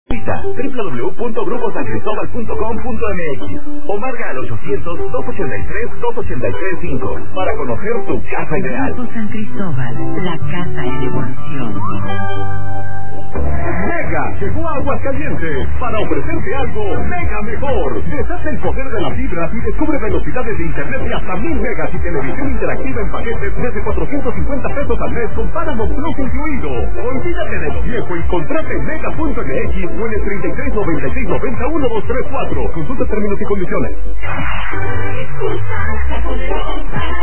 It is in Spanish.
Visita www.gruposancristobal.com.mx o marca al 800-283-2835 para conocer tu casa ideal. Grupo San Cristóbal, la casa en evolución. Mega llegó a Aguascalientes para ofrecerte algo mega mejor. Deshace el poder de la fibra y descubre velocidades de internet de hasta 1000 megas y televisión interactiva en paquetes desde 450 pesos al mes con Paramount Plus incluido. Olvídate de lo viejo y contrate en mega.mx o en el 3396901234. Consulta términos y condiciones.